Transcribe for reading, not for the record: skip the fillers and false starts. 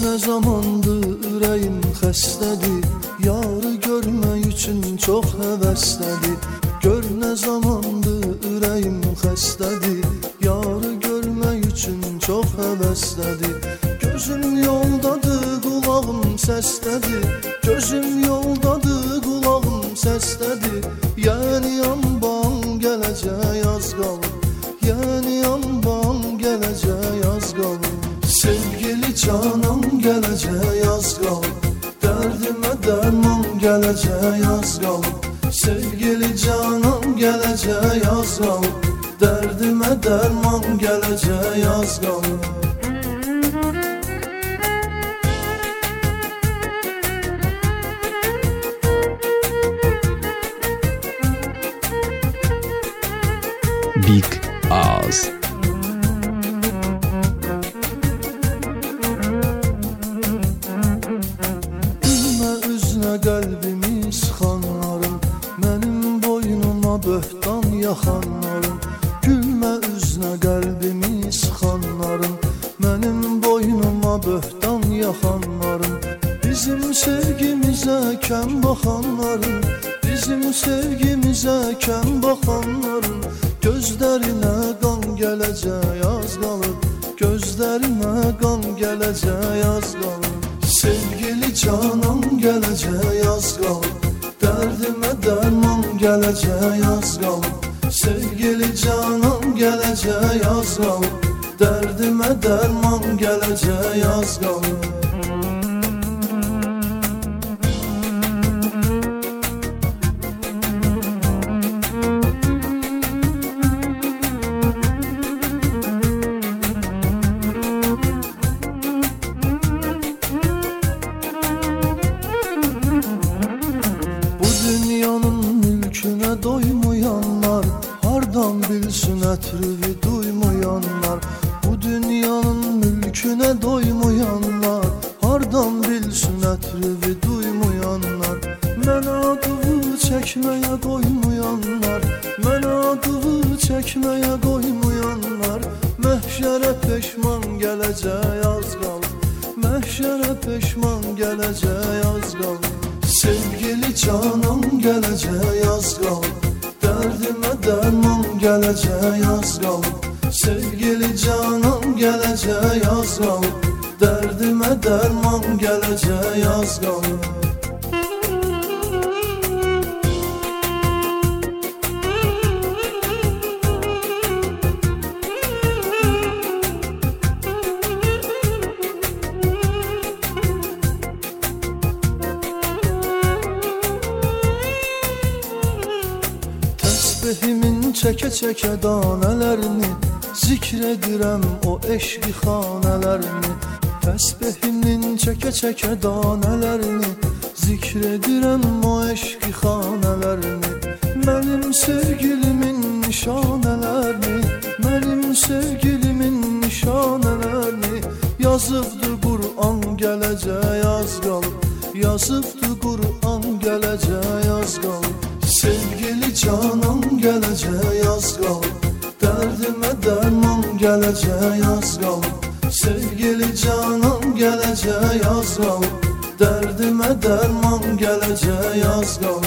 ne zamandır ürəyim xəstədir, yarı görmək üçün çox həvəslədir. Gör nə zamandır ürəyim xəstədir, yarı görmək üçün çox həvəslədir. Gözüm yoldadır, qulağım səslədir, gözüm yoldadır, qulağım səslədir. Yəni yanban gələcək az qalır, yəni yanban gələcək az qalır. Sevgili canım gələcək az qalır, dərdimə dərman gələcək az qalır. Sevgili canım gələcək az qalır, dərdimə dərman gələcək az qalır. Big Az. Gülmə üzünə qəlbimi sıxanlarım, mənim boynuma böhtan yaxanlarım. Gülmə üzünə qəlbimi sıxanlarım, mənim boynuma böhtan yaxanlarım. Bizim sevgimizə kəm baxanların, bizim sevgimizə kəm baxanların gözlərinə qan gələcək az qalıb, gözlərinə qan gələcək az qalıb. Sevgili canım gələcək az qalıb, dərdimə dərman gələcək az qalıb. Sevgili canım gələcək az qalıb, dərdimə dərman gələcək az qalıb. Dünyanın mülkünə doymayanlar hardan bilsin ətrivi duymayanlar. Bu dünyanın mülkünə doymayanlar hardan bilsin ətrivi duymayanlar. Mənə adımı çəkməyə qoymayanlar, mənə adımı çəkməyə qoymayanlar. Məhşərə peşman gələcək az qalıb, məhşərə peşman gələcək az qalıb. Sevgili canım gələcək az qalıb, dərdimə dərman gələcək az qalıb. Sevgili canım gələcək az qalıb, dərdimə dərman gələcək az qalıb. Təsbihimin çəkə-çəkə danələrini, zikr edirəm o eşqi xanələrini. Təsbihimin çəkə-çəkə danələrini, zikr edirəm o eşqi xanələrini. Mənim sevgilimin nişanələrini, mənim sevgilimin nişanələrini. Yazıbdı Qur'an gələcək az qalıb, yazıbdı Qur'an gələcək az qalıb. Sevgili canım gələcək az qalıb, dərdimə dərman gələcək az qalıb. Sevgili canım gələcək az qalıb, dərdimə dərman gələcək az qalıb.